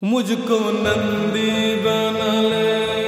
मुझको नंदी बना ले।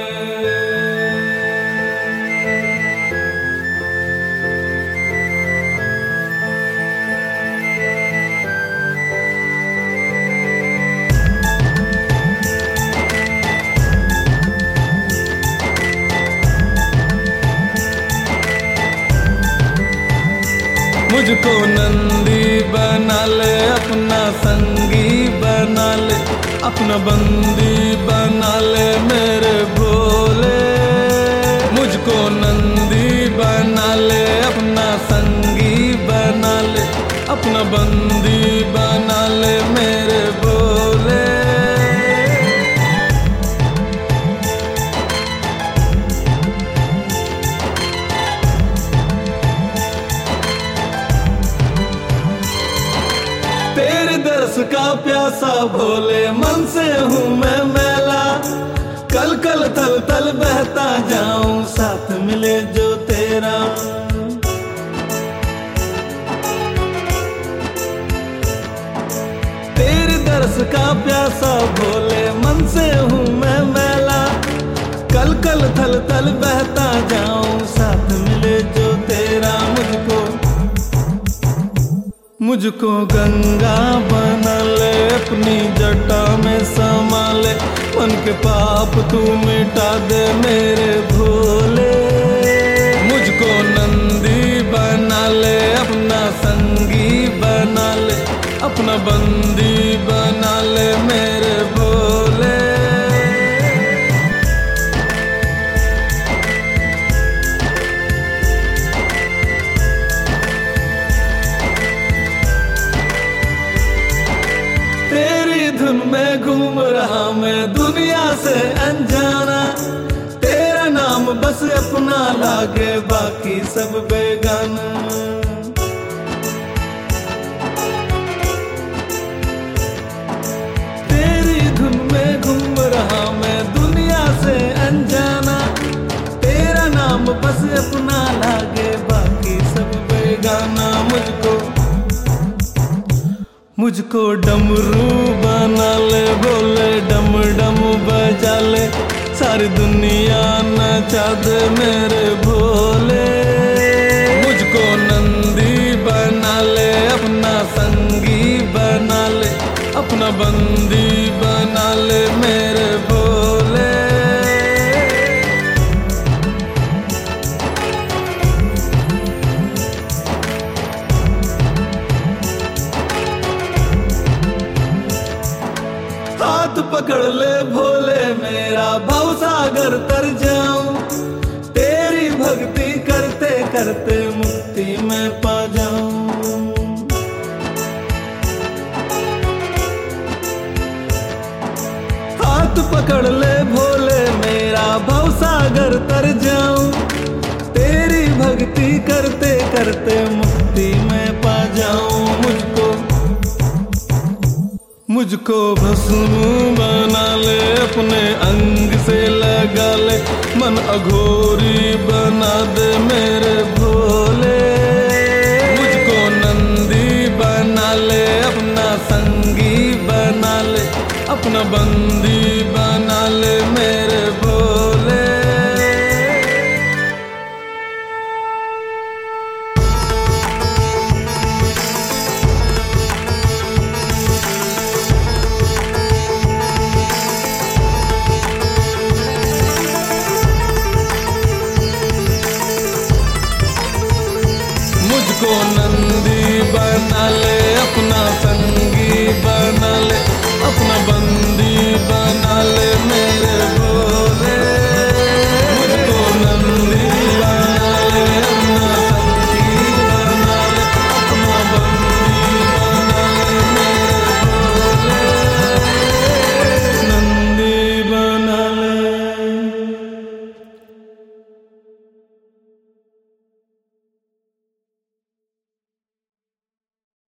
मुझको नंदी बना ले, अपना संगी बना ले, अपना बंदी बना ले मेरे भोले। मुझको नंदी बना ले, अपना संगी बना ले, अपना बंदी बना ले मेरे भोले। तेरे दर्श का प्यासा भोले, मन से हूँ मैं मैला। कल कल तल तल बहता जाऊं, साथ मिले जो तेरा। तेरे दर्श का प्यासा भोले, मन से हूँ मैं मैला। कल कल तल तल बहता जाऊं, साथ मिले जो तेरा। मुझको गंगा बना ले, अपनी जटा में समा ले। मन के पाप तू मिटा दे मेरे भोले। मुझको नंदी बना ले, अपना संगी बना ले, अपना बंदी बना ले मेरे भोले। धुन में घूम रहा मैं दुनिया से अनजाना। तेरा नाम बस अपना लागे, बाकी सब बेगाना। तेरी धुन में घूम रहा मैं दुनिया से अनजाना। तेरा नाम बस अपना लागे, बाकी सब बेगाना। मुझको डमरू बना ले, बोले डम डम बजा ले। सारी दुनिया नचा दे मेरे भोले। मुझको नंदी बना ले, अपना संगी बना ले, अपना बंदी बना ले मेरे भोले। हाथ पकड़ ले भोले मेरा, भवसागर तर जाऊं। तेरी भक्ति करते करते मुक्ति में पा जाऊं। हाथ पकड़ ले भोले मेरा, भवसागर तर जाऊं। तेरी भक्ति करते करते मुक्ति में पा जाऊं। मुझको भस्म बना ले, अपने अंग से लगा ले। मन अघोरी बना दे मेरे भोले। मुझको नंदी बना ले, अपना संगी बना ले, अपना बंदी बना